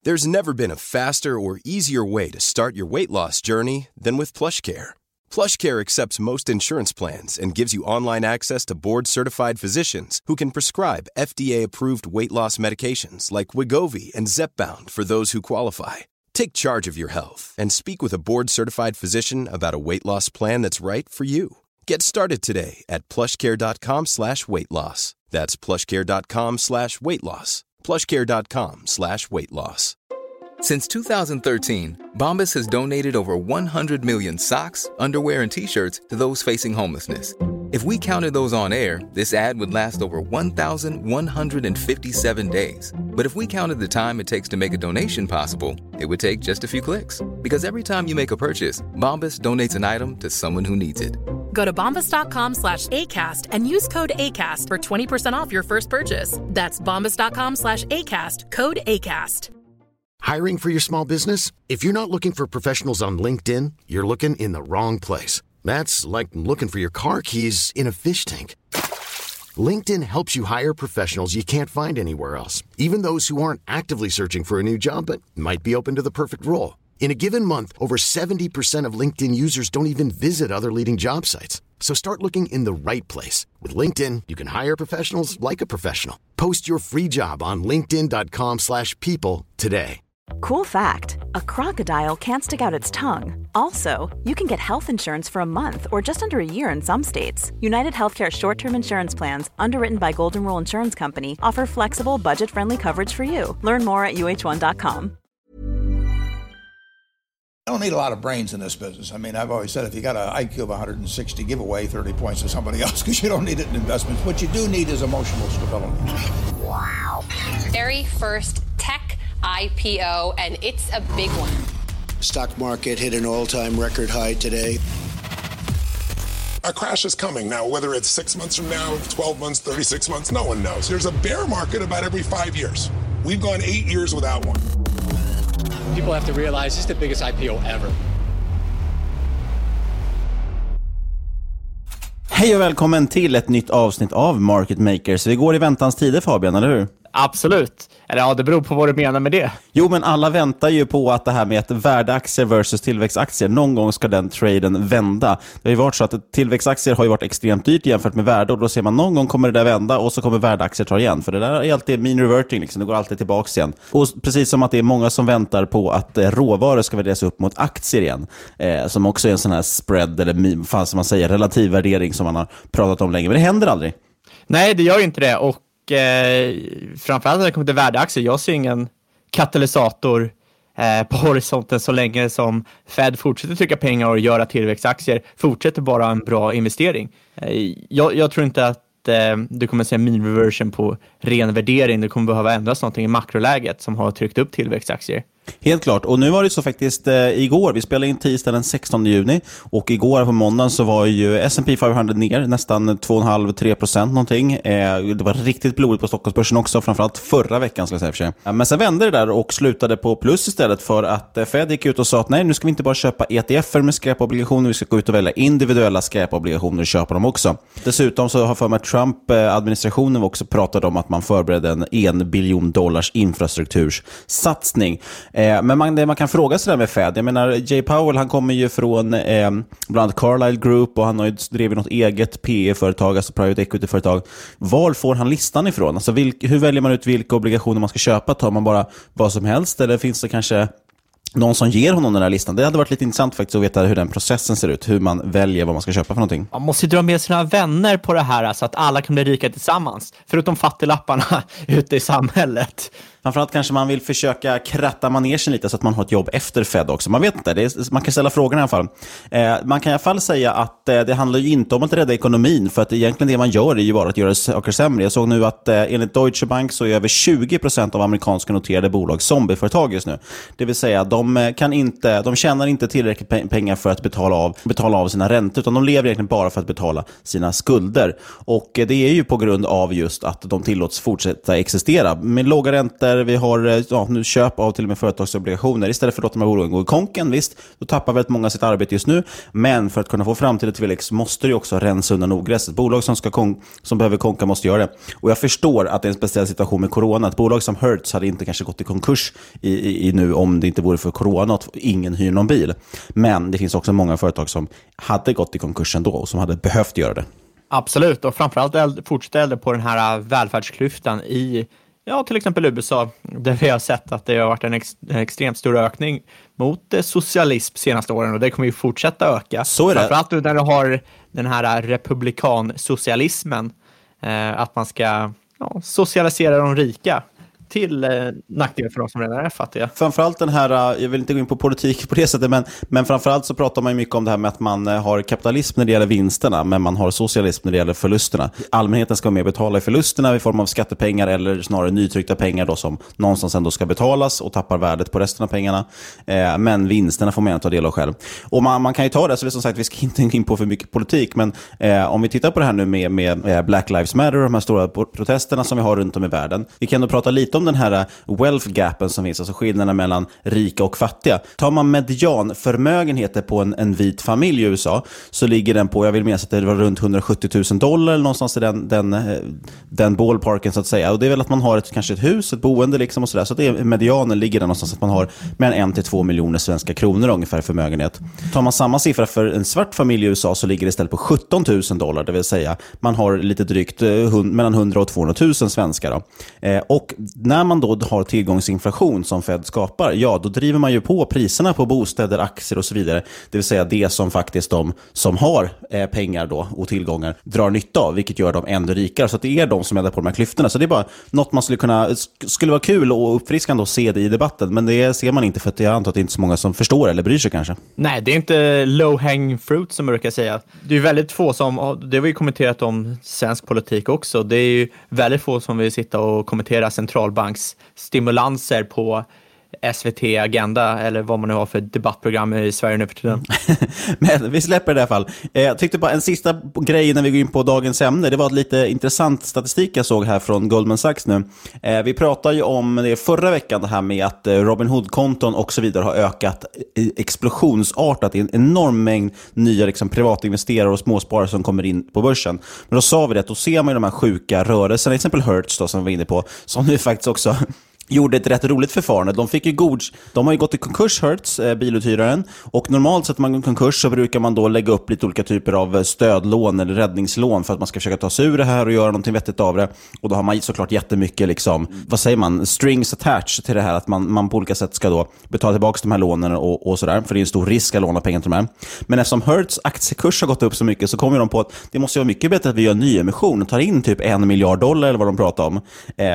There's never been a faster or easier way to start your weight loss journey than with PlushCare. PlushCare accepts most insurance plans and gives you online access to board-certified physicians who can prescribe FDA-approved weight loss medications like Wegovy and Zepbound for those who qualify. Take charge of your health and speak with a board-certified physician about a weight loss plan that's right for you. Get started today at plushcare.com/weightloss. That's plushcare.com/weightloss. plushcare.com/weightloss. Since 2013, Bombas has donated over 100 million socks, underwear, and T-shirts to those facing homelessness. If we counted those on air, this ad would last over 1,157 days. But if we counted the time it takes to make a donation possible, it would take just a few clicks. Because every time you make a purchase, Bombas donates an item to someone who needs it. Go to bombas.com/ACAST and use code ACAST for 20% off your first purchase. That's bombas.com/ACAST, code ACAST. Hiring for your small business? If you're not looking for professionals on LinkedIn, you're looking in the wrong place. That's like looking for your car keys in a fish tank. LinkedIn helps you hire professionals you can't find anywhere else, even those who aren't actively searching for a new job but might be open to the perfect role. In a given month, over 70% of LinkedIn users don't even visit other leading job sites. So start looking in the right place. With LinkedIn, you can hire professionals like a professional. Post your free job on linkedin.com/people today. Cool fact, a crocodile can't stick out its tongue. Also, you can get health insurance for a month or just under a year in some states. United Healthcare short-term insurance plans, underwritten by Golden Rule Insurance Company, offer flexible, budget-friendly coverage for you. Learn more at uh1.com. I don't need a lot of brains in this business. I mean, I've always said if you got an IQ of 160, give away 30 points to somebody else because you don't need it in investments. What you do need is emotional stability. Wow. Very first tech IPO, and it's a big one. Stock market hit an all-time record high today. A crash is coming now, whether it's 6 months from now, 12 months, 36 months, no one knows. There's a bear market about every 5 years. We've gone 8 years without one. People have to realize this is the biggest IPO ever. Hej och välkommen till ett nytt avsnitt av Market Makers. Vi går i väntans tider, Fabian, eller hur? Absolut. Eller ja, det beror på vad du menar med det. Jo, men alla väntar ju på att det här med att värdeaktier versus tillväxtaktier, någon gång ska den traden vända. Det har ju varit så att tillväxtaktier har ju varit extremt dyrt jämfört med värde, och då ser man någon gång kommer det där vända och så kommer värdeaktier ta igen. För det där är alltid mean reverting, liksom. Det går alltid tillbaka igen. Och precis som att det är många som väntar på att råvaror ska värderas upp mot aktier igen. Som också är en sån här spread, eller fan som man säger, relativ värdering som man har pratat om länge. Men det händer aldrig. Nej, det gör ju inte det. Och framförallt när det kommer till värdeaktier, jag ser ingen katalysator på horisonten så länge som Fed fortsätter trycka pengar och göra tillväxtaktier fortsätter bara en bra investering. Jag tror inte att du kommer se en mean reversion på ren värdering. Det kommer behöva ändras någonting i makroläget som har tryckt upp tillväxtaktier. Helt klart. Och nu var det så faktiskt igår, vi spelade in tisdag den 16 juni, och igår på måndagen så var ju S&P 500 ner nästan 2,5-3% någonting. Det var riktigt blodigt på Stockholmsbörsen också, framförallt förra veckan skulle jag säga för sig. Men sen vände det där och slutade på plus istället, för att Fed gick ut och sa att nej, nu ska vi inte bara köpa ETFer med skräpobligationer, vi ska gå ut och välja individuella skräpobligationer och köpa dem också. Dessutom så har för mig Trump-administrationen också pratat om att man förberedde en $1 billion infrastruktursatsning. Men det man kan fråga sig där med Fed, jag menar Jay Powell, han kommer ju från bland annat Carlyle Group, och han har ju drivit något eget PE-företag, alltså private equity-företag. Var får han listan ifrån? Alltså hur väljer man ut vilka obligationer man ska köpa? Tar man bara vad som helst, eller finns det kanske någon som ger honom den här listan? Det hade varit lite intressant faktiskt att veta hur den processen ser ut, hur man väljer vad man ska köpa för någonting. Man måste dra med sina vänner på det här så att alla kan bli rika tillsammans, förutom fattiglapparna ute i samhället. Framförallt kanske man vill försöka kratta manegen lite så att man har ett jobb efter Fed också. Man vet inte, man kan ställa frågan i alla fall. Man kan i alla fall säga att det handlar ju inte om att rädda ekonomin, för att egentligen det man gör är ju bara att göra saker sämre. Jag såg nu att enligt Deutsche Bank så är över 20% av amerikanska noterade bolag zombieföretag just nu. Det vill säga de tjänar inte tillräckligt pengar för att betala av sina räntor, utan de lever egentligen bara för att betala sina skulder. Och det är ju på grund av just att de tillåts fortsätta existera med låga räntor, räntor, vi har nu köp av till och med företagsobligationer. Istället för att låta de här bolagen gå i konken, visst, då tappar väldigt många sitt arbete just nu. Men för att kunna få framtida tillväxt måste det också rensa undan ogräset. Bolag som behöver konka måste göra det. Och jag förstår att det är en speciell situation med corona. Ett bolag som Hertz hade inte kanske gått i konkurs i nu om det inte vore för corona och ingen hyr någon bil. Men det finns också många företag som hade gått i konkurs ändå och som hade behövt göra det. Absolut, och framförallt fortsätter på den här välfärdsklyftan i till exempel USA, där vi har sett att det har varit en extremt stor ökning mot socialism senaste åren, och det kommer ju fortsätta öka. Så är det. Framförallt när du har den här republikansocialismen, att man ska socialisera de rika till nackdel för de som redan är fattiga. Framförallt den här, jag vill inte gå in på politik på det sättet, men framförallt så pratar man ju mycket om det här med att man har kapitalism när det gäller vinsterna, men man har socialism när det gäller förlusterna. Allmänheten ska vara med och betala i förlusterna i form av skattepengar eller snarare nytryckta pengar då, som någonstans ändå ska betalas och tappar värdet på resten av pengarna. Men vinsterna får man ta del av själv. Och man kan ju ta det, så det är som sagt, vi ska inte gå in på för mycket politik, men om vi tittar på det här nu med Black Lives Matter och de här stora protesterna som vi har runt om i världen. Vi kan då prata lite om den här wealth gapen som finns, alltså skillnaderna mellan rika och fattiga. Tar man medianförmögenheter på en vit familj i USA, så ligger den på, jag vill minnas att det var runt $170,000 eller någonstans i den ballparken så att säga. Och det är väl att man har kanske ett hus, ett boende liksom och sådär. Så att det är, medianen ligger där någonstans att man har mellan 1-2 miljoner svenska kronor ungefär i förmögenhet. Tar man samma siffra för en svart familj i USA, så ligger det istället på $17,000, det vill säga man har lite drygt mellan 100 och 200 000 svenskar då. Och när man då har tillgångsinflation som Fed skapar, då driver man ju på priserna på bostäder, aktier och så vidare. Det vill säga det som faktiskt de som har pengar då och tillgångar drar nytta av, vilket gör dem ännu rikare. Så att det är de som ändrar på de här klyftorna. Så det är bara något man skulle vara kul och uppfriskande att se det i debatten, men det ser man inte, för att jag antar att det inte är så många som förstår eller bryr sig kanske. Nej, det är inte low-hanging fruit som man brukar säga. Det är väldigt få som, det har vi kommenterat om svensk politik också, det är ju väldigt få som vill sitta och kommentera centralbanksstimulanser på SVT Agenda eller vad man nu har för debattprogram i Sverige nu för tiden. Men vi släpper det i alla fall. Jag tyckte bara en sista grej när vi går in på dagens ämne. Det var ett lite intressant statistik jag såg här från Goldman Sachs nu. Vi pratade ju om det förra veckan, det här med att Robinhood-konton och så vidare har ökat explosionsartat i en enorm mängd nya liksom, privatinvesterare och småsparare som kommer in på börsen. Men då sa vi det, då ser man ju de här sjuka rörelserna, exempel Hertz då, som vi var inne på, som nu faktiskt också gjorde ett rätt roligt förfarande. De har ju gått i konkurs, Hertz, biluthyraren, och normalt sett man går i konkurs så brukar man då lägga upp lite olika typer av stödlån eller räddningslån för att man ska försöka ta sig ur det här och göra någonting vettigt av det. Och då har man såklart jättemycket liksom, vad säger man, strings attached till det här, att man på olika sätt ska då betala tillbaka de här lånen och sådär, för det är en stor risk att låna pengar till de här. Men eftersom Hertz aktiekurs har gått upp så mycket, så kommer de på att det måste vara mycket bättre att vi gör en nyemission och tar in typ $1 miljard eller vad de pratar om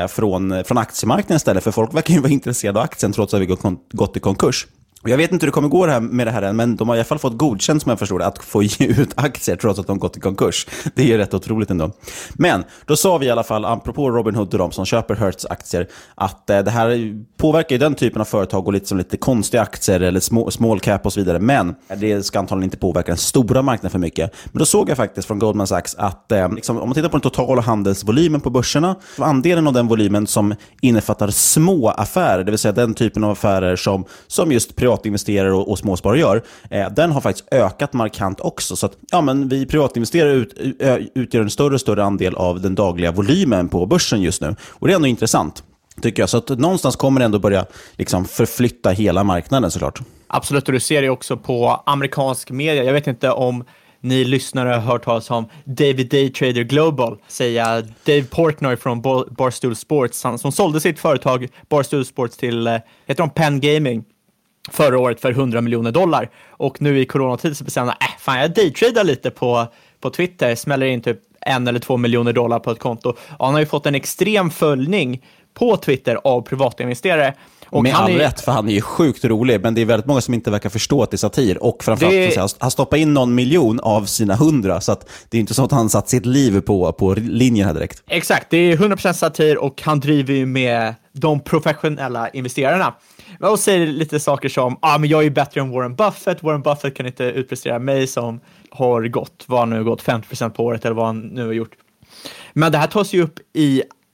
från aktiemarknaden istället. För folk verkar ju vara intresserade av aktien trots att vi gått i konkurs. Och jag vet inte hur det kommer gå med det här än, men de har i alla fall fått godkänt, som jag förstår det, att få ge ut aktier trots att de gått i konkurs. Det är ju rätt otroligt ändå. Men då sa vi i alla fall, apropå Robinhood och de som köper Hertz aktier, att det här påverkar ju den typen av företag och lite konstiga aktier eller small cap och så vidare. Men det ska antagligen inte påverka den stora marknaden för mycket. Men då såg jag faktiskt från Goldman Sachs att liksom, om man tittar på den totala handelsvolymen på börserna, andelen av den volymen som innefattar små affärer, det vill säga den typen av affärer som just privatinvesterare och småsparare gör, den har faktiskt ökat markant också. Så att men vi privatinvesterare utgör en större och större andel av den dagliga volymen på börsen just nu. Och det är ändå intressant, tycker jag. Så att någonstans kommer det ändå börja liksom förflytta hela marknaden såklart. Absolut, och du ser det också på amerikansk media. Jag vet inte om ni lyssnare har hört talas om David Daytrader Global, säga Dave Portnoy från Barstool Sports, som sålde sitt företag Barstool Sports till heter de Penn Gaming förra året för $100 miljoner. Och nu i coronatid så bestämde jag daytradar lite på Twitter, smäller in typ $1 eller $2 miljoner på ett konto. Och han har ju fått en extrem följning på Twitter av privatinvesterare. Och med all rätt, för han är ju sjukt rolig, men det är väldigt många som inte verkar förstå att det är satir. Och framförallt han stoppar in någon miljon av sina 100, så att det är inte så att han satt sitt liv på linjen här direkt. Exakt, det är 100% satir, och han driver ju med de professionella investerarna. Och säger lite saker som, men jag är ju bättre än Warren Buffett. Warren Buffett kan inte utprestera mig som har gått 50% på året eller vad han nu har gjort. Men det här tas ju upp i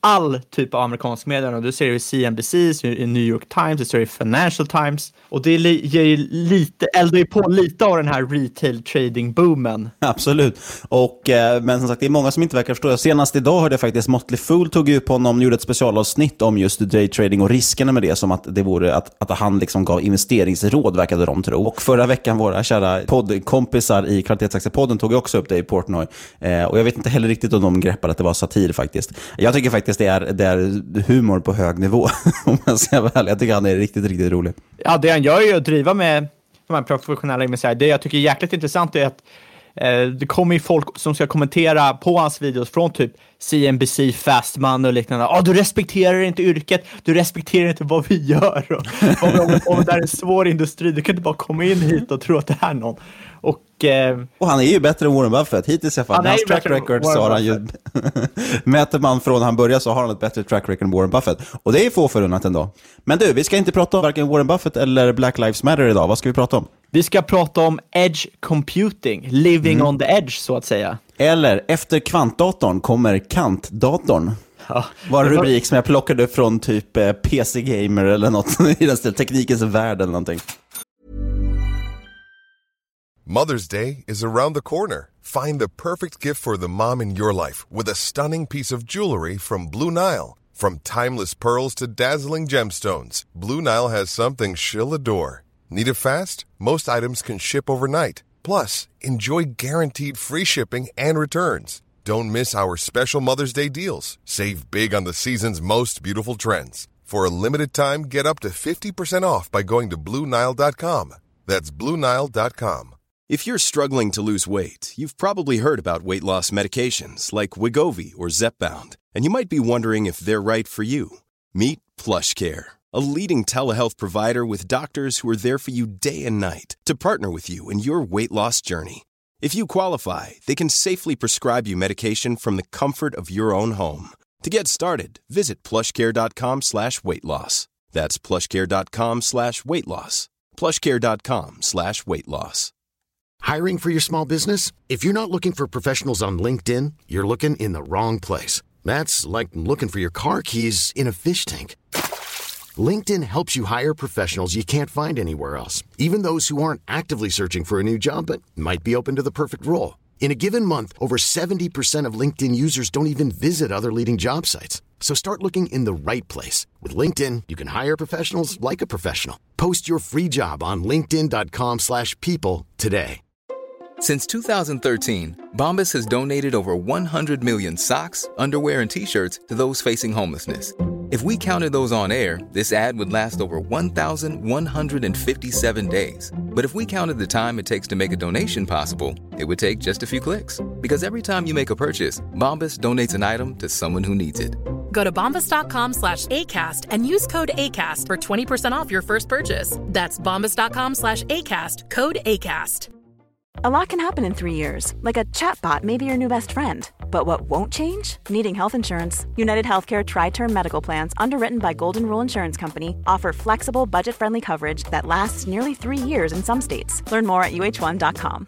all typ av amerikansk media. Du ser det i CNBC, i New York Times, du ser det i Financial Times. Och det ger lite, eldar på lite av den här retail trading boomen. Absolut. Och, men som sagt, det är många som inte verkar förstå. Senast idag hörde jag faktiskt Motley Fool tog upp honom, gjorde ett specialavsnitt om just daytrading och riskerna med det, som att det vore att han liksom gav investeringsråd, verkade de tro. Och förra veckan våra kära poddkompisar i Kvalitetsaktiepodden tog också upp det i Portnoy. Och jag vet inte heller riktigt om de greppade att det var satir faktiskt. Jag tycker faktiskt det är humor på hög nivå, om man ska vara ärlig. Jag tycker han är riktigt, riktigt rolig. Ja, det han gör är ju att driva med de här professionella investerare. Det jag tycker är jäkligt intressant är att det kommer ju folk som ska kommentera på hans videos från typ CNBC, Fast Money och liknande. Du respekterar inte yrket, du respekterar inte vad vi gör. Och det är en svår industri, du kan inte bara komma in hit och tro att det är någon. Och han är ju bättre än Warren Buffett hittills i alla fall. Hans track record så har han ju mäter man från han börjar så har han ett bättre track record än Warren Buffett. Och det är få förunnat ändå. Men du, vi ska inte prata om varken Warren Buffett eller Black Lives Matter idag. Vad ska vi prata om? Vi ska prata om edge computing, living on the edge så att säga. Eller efter kvantdatorn kommer kantdatorn. Ja, var en rubrik som jag plockade från typ PC Gamer eller något i den stil, teknikens värld eller någonting. Mother's Day is around the corner. Find the perfect gift for the mom in your life with a stunning piece of jewelry from Blue Nile. From timeless pearls to dazzling gemstones, Blue Nile has something she'll adore. Need it fast? Most items can ship overnight. Plus, enjoy guaranteed free shipping and returns. Don't miss our special Mother's Day deals. Save big on the season's most beautiful trends. For a limited time, get up to 50% off by going to BlueNile.com. That's BlueNile.com. If you're struggling to lose weight, you've probably heard about weight loss medications like Wegovy or Zepbound, and you might be wondering if they're right for you. Meet PlushCare, a leading telehealth provider with doctors who are there for you day and night to partner with you in your weight loss journey. If you qualify, they can safely prescribe you medication from the comfort of your own home. To get started, visit plushcare.com/weightloss. That's plushcare.com/weightloss. plushcare.com/weightloss. Hiring for your small business? If you're not looking for professionals on LinkedIn, you're looking in the wrong place. That's like looking for your car keys in a fish tank. LinkedIn helps you hire professionals you can't find anywhere else, even those who aren't actively searching for a new job but might be open to the perfect role. In a given month, over 70% of LinkedIn users don't even visit other leading job sites. So start looking in the right place. With LinkedIn, you can hire professionals like a professional. Post your free job on linkedin.com/people today. Since 2013, Bombas has donated over 100 million socks, underwear, and T-shirts to those facing homelessness. If we counted those on air, this ad would last over 1,157 days. But if we counted the time it takes to make a donation possible, it would take just a few clicks. Because every time you make a purchase, Bombas donates an item to someone who needs it. Go to bombas.com/ACAST and use code ACAST for 20% off your first purchase. That's bombas.com/ACAST, code ACAST. A lot can happen in 3 years, like a chatbot may be your new best friend. But what won't change? Needing health insurance. United Healthcare Tri-Term Medical Plans, underwritten by Golden Rule Insurance Company, offer flexible, budget-friendly coverage that lasts nearly 3 years in some states. Learn more at uh1.com.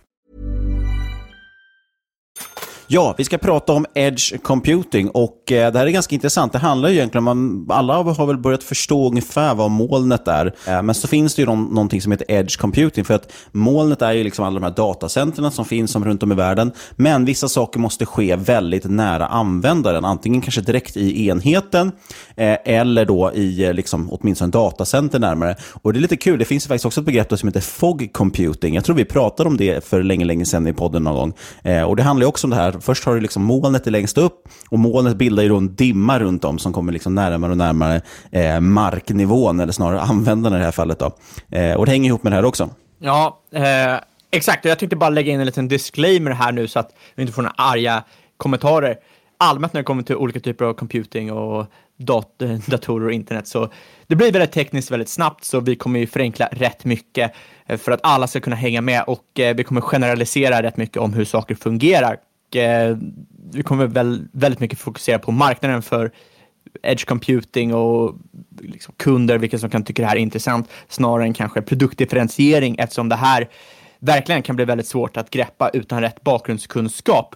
Ja, vi ska prata om edge computing och det här är ganska intressant. Det handlar ju egentligen om, alla har väl börjat förstå ungefär vad molnet är. Men så finns det ju någonting som heter edge computing, för att molnet är ju liksom alla de här datacentren som finns som runt om i världen. Men vissa saker måste ske väldigt nära användaren, antingen kanske direkt i enheten eller då i liksom åtminstone en datacenter närmare. Och det är lite kul, det finns ju faktiskt också ett begrepp som heter fog computing. Jag tror vi pratade om det för länge sedan i podden någon gång. Och det handlar ju också om det här. Först har du liksom molnet längst upp och molnet bildar ju då en dimma runt om som kommer liksom närmare och närmare marknivån, eller snarare användaren i det här fallet då. Och det hänger ihop med det här också. Ja, exakt. Jag tänkte bara lägga in en liten disclaimer här nu så att vi inte får några arga kommentarer. Allmänt när det kommer till olika typer av computing och datorer och internet, så det blir väldigt tekniskt väldigt snabbt, så vi kommer ju förenkla rätt mycket för att alla ska kunna hänga med, och vi kommer generalisera rätt mycket om hur saker fungerar. Vi kommer väldigt mycket fokusera på marknaden för edge computing och liksom kunder, vilka som kan tycka det här är intressant, snarare än kanske produktdifferentiering, eftersom det här verkligen kan bli väldigt svårt att greppa utan rätt bakgrundskunskap.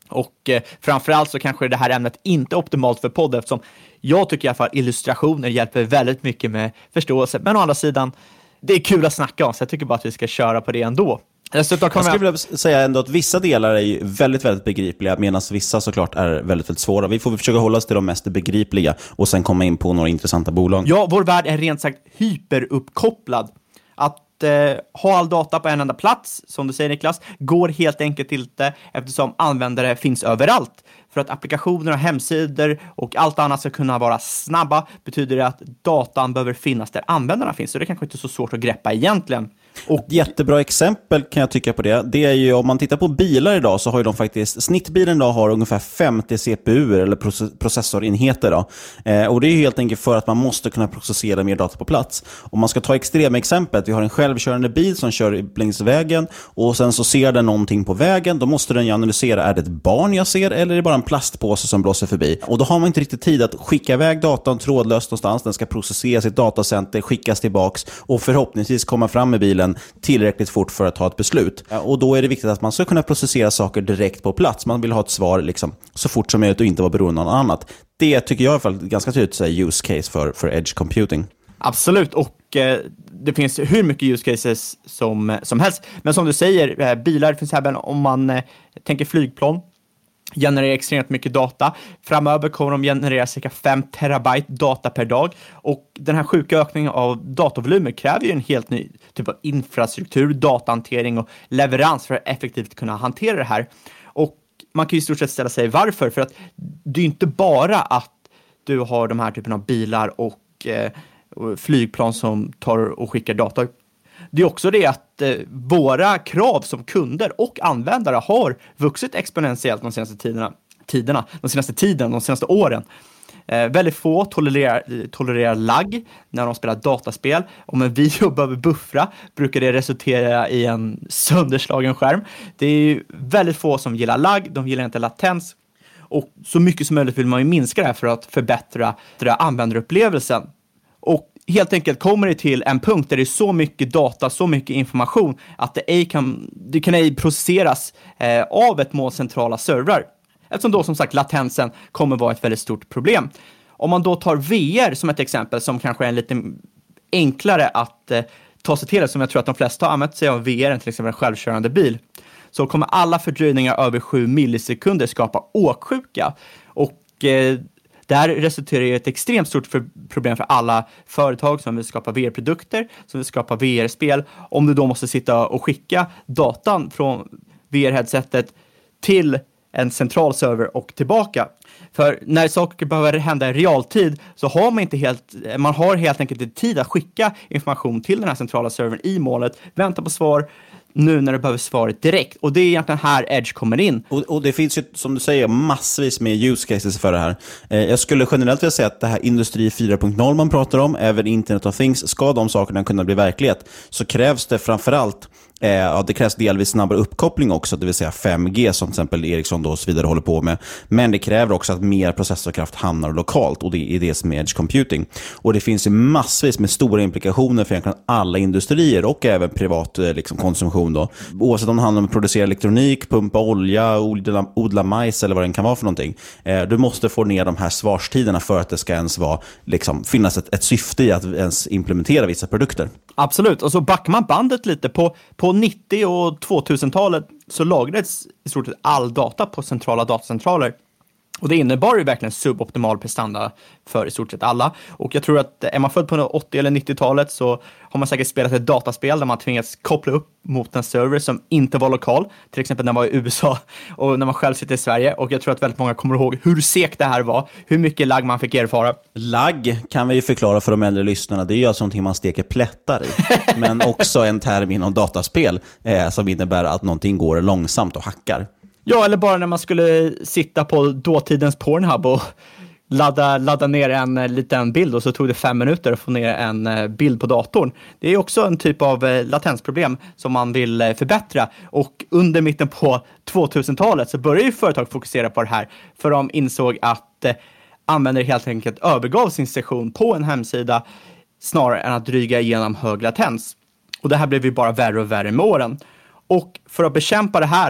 Och framförallt så kanske det här ämnet inte är optimalt för podd, eftersom jag tycker i alla fall illustrationer hjälper väldigt mycket med förståelse. Men å andra sidan, det är kul att snacka om, så jag tycker bara att vi ska köra på det ändå. Jag skulle vilja säga ändå att vissa delar är ju väldigt, väldigt begripliga, medan vissa såklart är väldigt, väldigt svåra. Vi får försöka hålla oss till de mest begripliga och sen komma in på några intressanta bolag. Ja, vår värld är rent sagt hyperuppkopplad. Att ha all data på en enda plats, som du säger Niklas, går helt enkelt inte, eftersom användare finns överallt. För att applikationer och hemsidor och allt annat ska kunna vara snabba betyder det att datan behöver finnas där användarna finns. Så det är kanske inte så svårt att greppa egentligen. Och jättebra exempel kan jag tycka på det. Det är ju, om man tittar på bilar idag, så har ju de faktiskt, snittbilen idag har ungefär 50 CPU eller processorenheter då. Och det är ju helt enkelt för att man måste kunna processera mer data på plats. Om man ska ta extremexemplet, vi har en självkörande bil som kör längs vägen och sen så ser den någonting på vägen, då måste den ju analysera, är det ett barn jag ser eller är det bara en plastpåse som blåser förbi? Och då har man inte riktigt tid att skicka iväg datan trådlöst någonstans, den ska processeras i ett datacenter, skickas tillbaks och förhoppningsvis komma fram med bilen tillräckligt fort för att ta ett beslut. Och då är det viktigt att man ska kunna processera saker direkt på plats. Man vill ha ett svar liksom så fort som möjligt och inte vara beroende av något annat. Det tycker jag i alla fall ganska tydligt är use case för edge computing. Absolut, och det finns hur mycket use cases som helst. Men som du säger, bilar finns även om man tänker flygplan. Genererar extremt mycket data. Framöver kommer de generera cirka 5 terabyte data per dag. Och den här sjuka ökningen av datavolymer kräver ju en helt ny typ av infrastruktur, datahantering och leverans för att effektivt kunna hantera det här. Och man kan ju i stort sett ställa sig varför. För att det är inte bara att du har de här typen av bilar och flygplan som tar och skickar data. Det är också det att våra krav som kunder och användare har vuxit exponentiellt de senaste åren. Väldigt få tolererar lagg när de spelar dataspel. Om en video behöver buffra brukar det resultera i en sönderslagen skärm. Det är ju väldigt få som gillar lagg, de gillar inte latens. Och så mycket som möjligt vill man ju minska det här för att förbättra användarupplevelsen. Och helt enkelt kommer det till en punkt där det är så mycket data, så mycket information att det kan ej processeras av ett måls centrala servrar. Eftersom då som sagt latensen kommer vara ett väldigt stort problem. Om man då tar VR som ett exempel som kanske är lite enklare att ta sig till, som jag tror att de flesta har använt sig av VR än till exempel en självkörande bil, så kommer alla fördröjningar över 7 millisekunder skapa åksjuka. Och där resulterar i ett extremt stort problem för alla företag som vill skapa VR-produkter, som vill skapa VR-spel, om du då måste sitta och skicka datan från VR-headsetet till en central server och tillbaka. För när saker behöver hända i realtid så har man har helt enkelt inte tid att skicka information till den här centrala servern i målet, vänta på svar nu när du behöver svaret direkt. Och det är egentligen här Edge kommer in. Och det finns ju, som du säger, massvis med use cases för det här. Jag skulle generellt vilja säga att det här industri 4.0 man pratar om, även Internet of Things, ska de sakerna kunna bli verklighet, så krävs det framförallt det krävs delvis snabbare uppkoppling också, det vill säga 5G som till exempel Ericsson då och så vidare håller på med. Men det kräver också att mer processorkraft hamnar lokalt, och det är det som är edge computing. Och det finns ju massvis med stora implikationer för egentligen alla industrier och även privat konsumtion då. Oavsett om det handlar om att producera elektronik, pumpa olja, odla majs eller vad det kan vara för någonting. Du måste få ner de här svarstiderna för att det ska ens vara, finnas ett syfte i att ens implementera vissa produkter. Absolut, och så backar man bandet lite på 90- och 2000-talet så lagrades i stort sett all data på centrala datacentraler. Och det innebar ju verkligen suboptimal prestanda för i stort sett alla. Och jag tror att är man född på 80- eller 90-talet så har man säkert spelat ett dataspel där man tvingats koppla upp mot en server som inte var lokal. Till exempel när man var i USA och när man själv sitter i Sverige. Och jag tror att väldigt många kommer ihåg hur segt det här var. Hur mycket lagg man fick erfara. Lagg kan vi ju förklara för de äldre lyssnarna. Det är ju alltså någonting man steker plättar i. Men också en term inom dataspel som innebär att någonting går långsamt och hackar. Ja, eller bara när man skulle sitta på dåtidens Pornhub och ladda ner en liten bild och så tog det 5 minuter att få ner en bild på datorn. Det är också en typ av latensproblem som man vill förbättra. Och under mitten på 2000-talet så började ju företag fokusera på det här, för de insåg att användare helt enkelt övergav sin session på en hemsida snarare än att dryga igenom hög latens. Och det här blev ju bara värre och värre med åren. Och för att bekämpa det här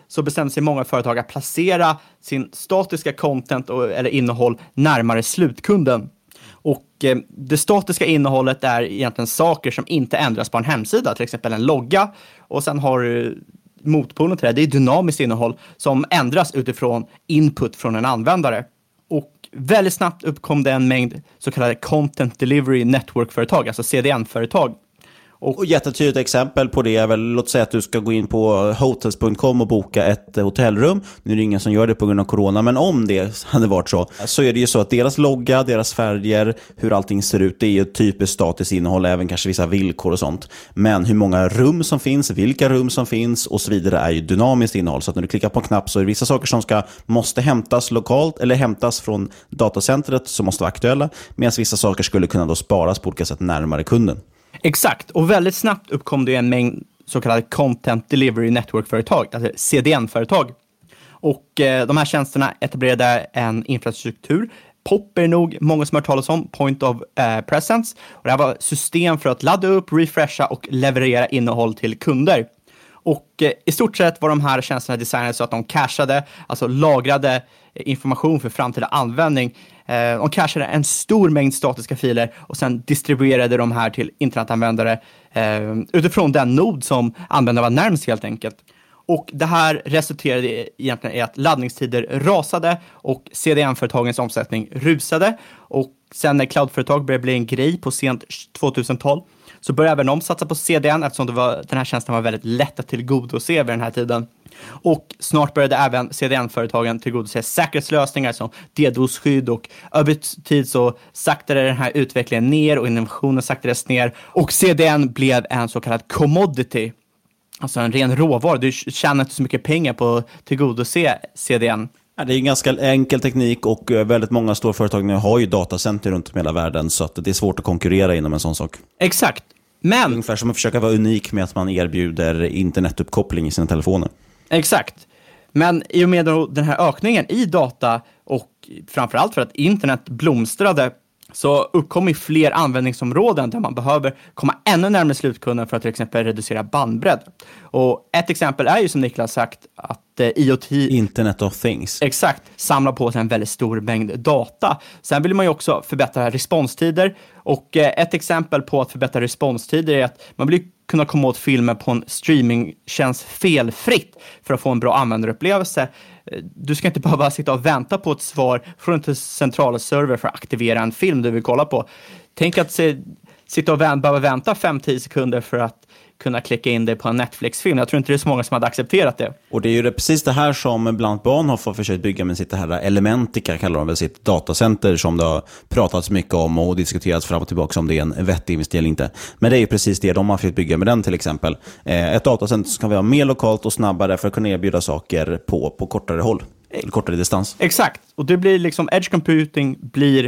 så bestämde sig många företag att placera sin statiska content eller innehåll närmare slutkunden. Och det statiska innehållet är egentligen saker som inte ändras på en hemsida, till exempel en logga. Och sen har du motpolen till det är dynamiskt innehåll som ändras utifrån input från en användare. Och väldigt snabbt uppkom det en mängd så kallade Content Delivery Network-företag, alltså CDN-företag. Och jättetydligt exempel på det är väl, låt säga att du ska gå in på hotels.com och boka ett hotellrum. Nu är det ingen som gör det på grund av corona, men om det hade varit så är det ju så att deras logga, deras färger, hur allting ser ut, det är ju typiskt statiskt innehåll, även kanske vissa villkor och sånt. Men hur många rum som finns, vilka rum som finns och så vidare är ju dynamiskt innehåll. Så att när du klickar på en knapp så är det vissa saker som måste hämtas lokalt eller hämtas från datacentret som måste vara aktuella, medan vissa saker skulle kunna då sparas på olika sätt närmare kunden. Exakt, och väldigt snabbt uppkom det en mängd så kallade Content Delivery Network-företag, alltså CDN-företag. Och de här tjänsterna etablerade en infrastruktur. POP är nog många som har talat om, Point of Presence. Och det här var system för att ladda upp, refresha och leverera innehåll till kunder. Och i stort sett var de här tjänsterna designade så att de cachade, alltså lagrade information för framtida användning. De cachade en stor mängd statiska filer och sen distribuerade de här till internetanvändare utifrån den nod som användaren var närmast helt enkelt. Och det här resulterade egentligen i att laddningstider rasade och CDN-företagens omsättning rusade. Och sen när cloudföretag började bli en grej på sent 2012 så började även de satsa på CDN eftersom den här tjänsten var väldigt lätt att tillgodose vid den här tiden. Och snart började även CDN-företagen tillgodose säkerhetslösningar som DDoS-skydd, och över tid så saktade den här utvecklingen ner och innovationen saktades ner. Och CDN blev en så kallad commodity, alltså en ren råvara. Du tjänar inte så mycket pengar på att tillgodose CDN. Ja, det är en ganska enkel teknik och väldigt många stora företag nu har ju datacenter runt om hela världen, så att det är svårt att konkurrera inom en sån sak. Exakt. Men ungefär som att försöka vara unik med att man erbjuder internetuppkoppling i sina telefoner. Exakt. Men i och med den här ökningen i data och framförallt för att internet blomstrade så uppkom i fler användningsområden där man behöver komma ännu närmare slutkunden för att till exempel reducera bandbredd. Och ett exempel är ju som Niklas sagt att IoT, Internet of Things, exakt, samlar på sig en väldigt stor mängd data. Sen vill man ju också förbättra responstider, och ett exempel på att förbättra responstider är att man vill kunna komma åt filmer på en streamingtjänst felfritt för att få en bra användarupplevelse. Du ska inte behöva sitta och vänta på ett svar från en central server för att aktivera en film du vill kolla på. Tänk att sitta och behöva vänta 5-10 sekunder för att kunna klicka in det på en Netflix-film. Jag tror inte det är så många som hade accepterat det. Och det är ju precis det här som bland barn har försökt bygga med sitt här Elementica, kallar de väl sitt datacenter, som det har pratats mycket om och diskuterats fram och tillbaka om det är en vettig investering eller inte. Men det är ju precis det de har försökt bygga med den till exempel. Ett datacenter som kan vara mer lokalt och snabbare för att kunna erbjuda saker på kortare håll, eller kortare distans. Exakt, och det blir liksom edge computing blir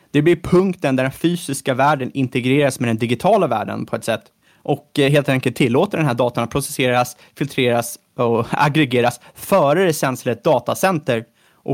punkten där den fysiska världen integreras med den digitala världen på ett sätt. Och helt enkelt tillåter den här datan att processeras, filtreras och aggregeras före det sänds till ett datacenter. Och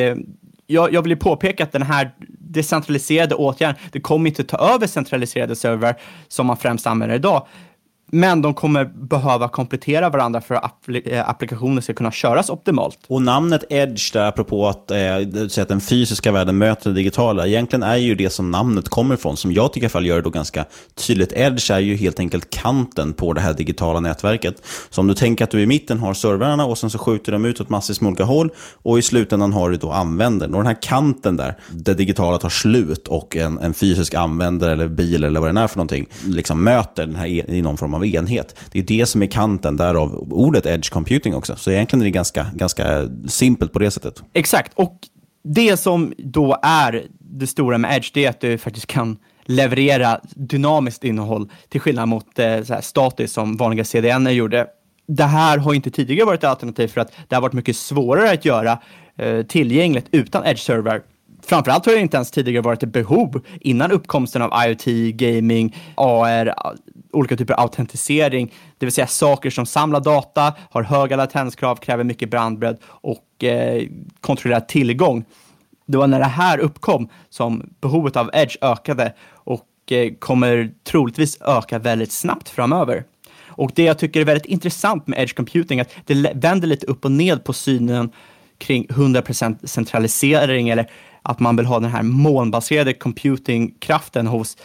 jag vill ju påpeka att den här decentraliserade åtgärden, det kommer inte ta över centraliserade server som man främst använder idag. Men de kommer behöva komplettera varandra för att applikationer ska kunna köras optimalt. Och namnet Edge där, apropå att den fysiska världen möter det digitala, egentligen är ju det som namnet kommer ifrån, som jag tycker i alla fall gör det då ganska tydligt. Edge är ju helt enkelt kanten på det här digitala nätverket. Så om du tänker att du i mitten har servrarna och sen så skjuter de ut åt massvis med olika håll, och i slutändan har du då användaren. Och den här kanten där, det digitala tar slut och en fysisk användare eller bil eller vad det är för någonting liksom möter den här i någon form av enhet. Det är det som är kanten därav ordet edge computing också. Så egentligen är det ganska simpelt på det sättet. Exakt, och det som då är det stora med edge, det är att du faktiskt kan leverera dynamiskt innehåll till skillnad mot så här statiskt som vanliga CDN gjorde. Det här har inte tidigare varit ett alternativ för att det har varit mycket svårare att göra tillgängligt utan edge-server. Framförallt har det inte ens tidigare varit ett behov innan uppkomsten av IoT, gaming, AR, olika typer av autentisering. Det vill säga saker som samlar data, har höga latenskrav, kräver mycket bandbredd och kontrollerad tillgång. Det var när det här uppkom som behovet av edge ökade och kommer troligtvis öka väldigt snabbt framöver. Och det jag tycker är väldigt intressant med edge computing är att det vänder lite upp och ned på synen kring 100% centralisering eller att man vill ha den här molnbaserade computingkraften hos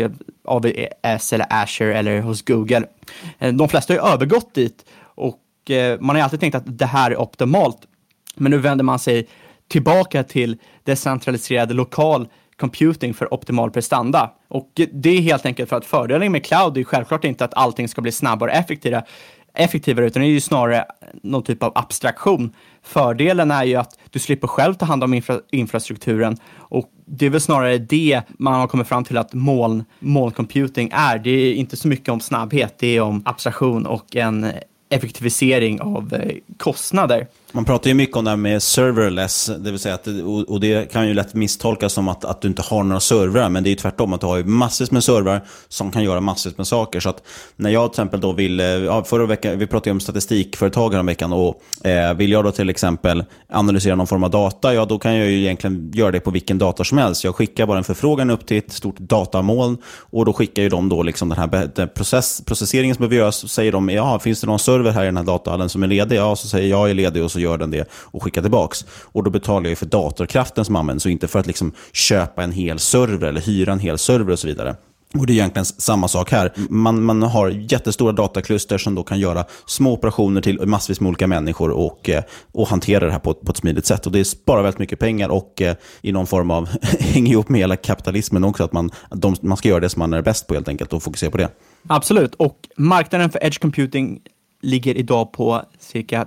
AWS eller Azure eller hos Google. De flesta har ju övergått dit och man har alltid tänkt att det här är optimalt. Men nu vänder man sig tillbaka till decentraliserad lokal computing för optimal prestanda. Och det är helt enkelt för att fördelen med cloud är självklart inte att allting ska bli snabbare och effektivare, utan det är ju snarare någon typ av abstraktion. Fördelen är ju att du slipper själv ta hand om infrastrukturen, och det är väl snarare det man har kommit fram till att molncomputing är. Det är inte så mycket om snabbhet, det är om abstraktion och en effektivisering av kostnader. Man pratar ju mycket om det här med serverless, det vill säga att, och det kan ju lätt misstolkas som att du inte har några servrar, men det är ju tvärtom, att du har ju massor med servrar som kan göra massor med saker. Så att när jag till exempel då vill, förra veckan, vi pratade ju om statistikföretag om veckan, och vill jag då till exempel analysera någon form av data, ja då kan jag ju egentligen göra det på vilken dator som helst. Jag skickar bara en förfrågan upp till ett stort datamoln, och då skickar ju de då liksom den här processeringen som behöver göras, så säger de, ja, finns det någon server här i den här datahallen som är ledig? Ja, så säger jag är ledig, och så gör den det och skickar tillbaks. Och då betalar jag ju för datorkraften som används, och inte för att liksom köpa en hel server eller hyra en hel server och så vidare. Och det är egentligen samma sak här. Man har jättestora datakluster som då kan göra små operationer till massvis med olika människor och hantera det här på ett smidigt sätt. Och det sparar väldigt mycket pengar, och i någon form av hänger ihop med hela kapitalismen också, att man ska göra det som man är bäst på helt enkelt och fokusera på det. Absolut, och marknaden för edge computing ligger idag på cirka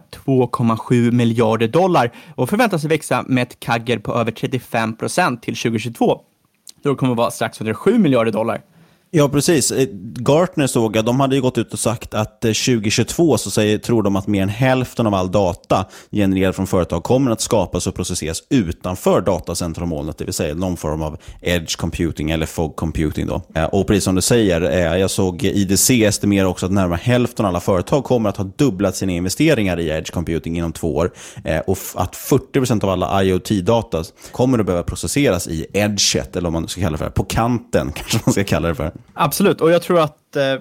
2,7 miljarder dollar och förväntas växa med ett CAGR på över 35% till 2022. Då kommer det vara strax under 7 miljarder dollar. Ja, precis. Gartner såg jag, de hade ju gått ut och sagt att 2022 så tror de att mer än hälften av all data genererad från företag kommer att skapas och processeras utanför datacentrumolnet, det vill säga någon form av edge computing eller fog computing då. Och precis som du säger, jag såg IDC estimerar också att närmare hälften av alla företag kommer att ha dubblat sina investeringar i edge computing inom 2 år, och att 40% av alla IoT-data kommer att behöva processeras i edget, eller om man ska kalla det för, på kanten kanske man ska kalla det för. Absolut, och jag tror att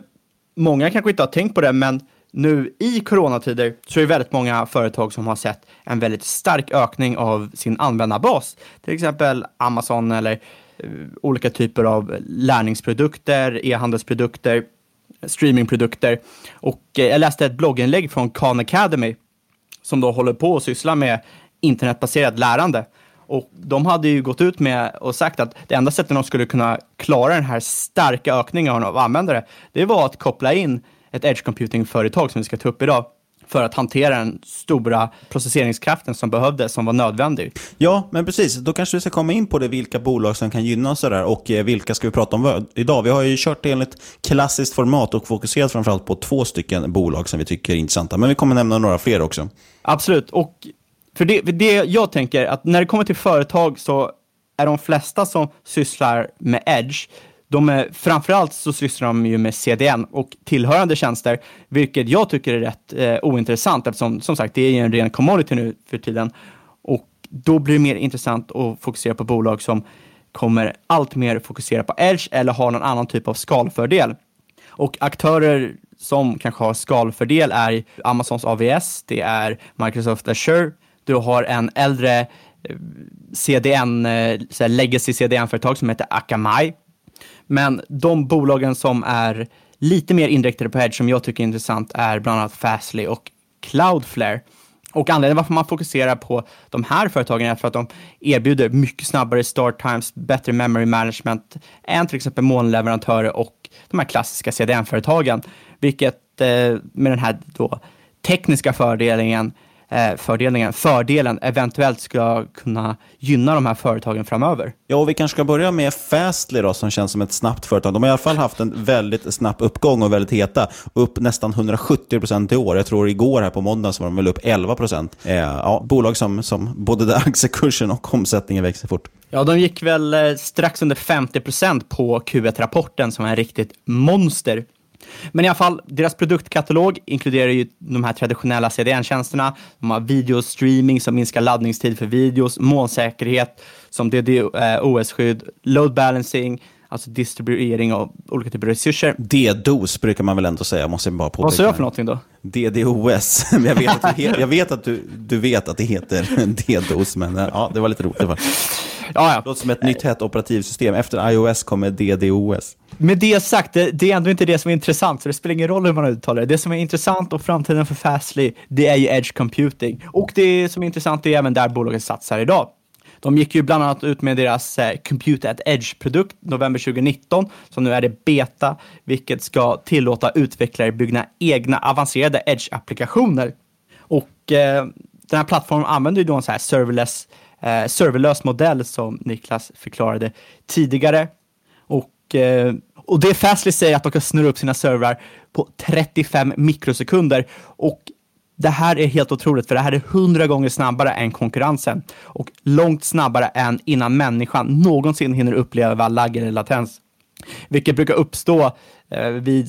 många kanske inte har tänkt på det, men nu i coronatider så är det väldigt många företag som har sett en väldigt stark ökning av sin användarbas. Till exempel Amazon eller olika typer av lärningsprodukter, e-handelsprodukter, streamingprodukter. Och jag läste ett blogginlägg från Khan Academy som då håller på att syssla med internetbaserat lärande. Och de hade ju gått ut med och sagt att det enda sättet de skulle kunna klara den här starka ökningen av användare, det var att koppla in ett edge computing-företag som vi ska ta upp idag, för att hantera den stora processeringskraften som behövdes, som var nödvändig. Ja, men precis. Då kanske vi ska komma in på det, vilka bolag som kan gynna oss där, och vilka ska vi prata om idag. Vi har ju kört det enligt klassiskt format och fokuserat framförallt på 2 stycken bolag som vi tycker är intressanta, men vi kommer nämna några fler också. Absolut, och för det jag tänker att när det kommer till företag så är de flesta som sysslar med edge, framförallt så sysslar de ju med CDN och tillhörande tjänster, vilket jag tycker är rätt ointressant, eftersom som sagt det är en ren commodity nu för tiden, och då blir det mer intressant att fokusera på bolag som kommer allt mer fokusera på edge eller har någon annan typ av skalfördel. Och aktörer som kanske har skalfördel är Amazons AWS, det är Microsoft Azure. Du har en äldre CDN, legacy CDN-företag som heter Akamai. Men de bolagen som är lite mer inriktade på edge som jag tycker är intressant är bland annat Fastly och Cloudflare. Och anledningen varför man fokuserar på de här företagen är för att de erbjuder mycket snabbare start times, bättre memory management än till exempel molnleverantörer och de här klassiska CDN-företagen. Vilket med den här då tekniska fördelen eventuellt ska kunna gynna de här företagen framöver. Ja, och vi kanske ska börja med Fastly då, som känns som ett snabbt företag. De har i alla fall haft en väldigt snabb uppgång och väldigt heta. Upp nästan 170% i år. Jag tror igår här på måndag så var de väl upp 11%. Bolag som både där aktiekursen och omsättningen växer fort. Ja, de gick väl strax under 50% på Q1-rapporten som är en riktigt monster. Men i alla fall, deras produktkatalog inkluderar ju de här traditionella CDN-tjänsterna. De har videostreaming som minskar laddningstid för videos, molnsäkerhet som DDoS-skydd, load balancing, alltså distribuering av olika typer av resurser. DDoS brukar man väl ändå säga, måste jag bara påpeka. Vad sa jag för någonting då? DDoS. Men jag vet att du vet att det heter DDoS, men ja, det var lite roligt. Ja. Det låter som ett nytt hett operativsystem. Efter iOS kommer DDoS. Med det sagt, det är ändå inte det som är intressant, så det spelar ingen roll hur man uttalar det. Det som är intressant och framtiden för Fastly, det är ju edge computing. Och det som är intressant är även där bolaget satsar idag. De gick ju bland annat ut med deras Compute at Edge-produkt november 2019, som nu är det beta, vilket ska tillåta utvecklare bygga egna avancerade Edge-applikationer. Och den här plattformen använder ju då en så här serverlös modell som Niklas förklarade tidigare. Och det Fastly säger att de kan snurra upp sina servrar på 35 mikrosekunder. Och det här är helt otroligt, för det här är 100 gånger snabbare än konkurrensen. Och långt snabbare än innan människan någonsin hinner uppleva lagg eller latens. Vilket brukar uppstå vid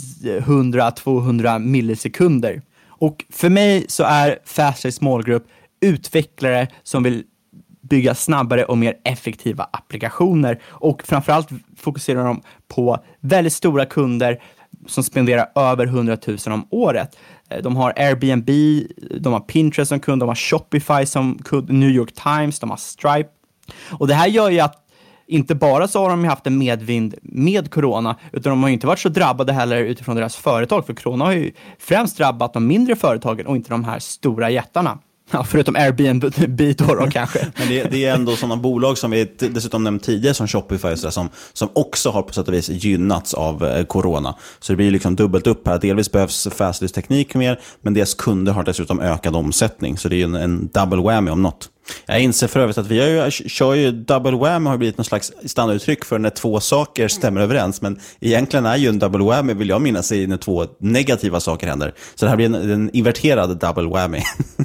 100-200 millisekunder. Och för mig så är Fastlys målgrupp utvecklare som vill bygga snabbare och mer effektiva applikationer. Och framförallt fokuserar de på väldigt stora kunder som spenderar över 100 000 om året. De har Airbnb, de har Pinterest som kund, de har Shopify som kund, New York Times, de har Stripe. Och det här gör ju att inte bara så har de haft en medvind med corona, utan de har ju inte varit så drabbade heller utifrån deras företag. För corona har ju främst drabbat de mindre företagen och inte de här stora jättarna. Ja, förutom Airbnb då kanske. Men det är ändå sådana bolag som vi dessutom nämnt tidigare som Shopify och sådär, som också har på sätt och vis gynnats av corona. Så det blir liksom dubbelt upp här. Delvis behövs Fastlys teknik mer, men deras kunder har dessutom ökad omsättning. Så det är ju en double whammy om något. Jag inser för övrigt att kör ju double whammy har blivit någon slags standarduttryck för när två saker stämmer överens. Men egentligen är ju en double whammy, vill jag minnas, när två negativa saker händer. Så det här blir en inverterad double whammy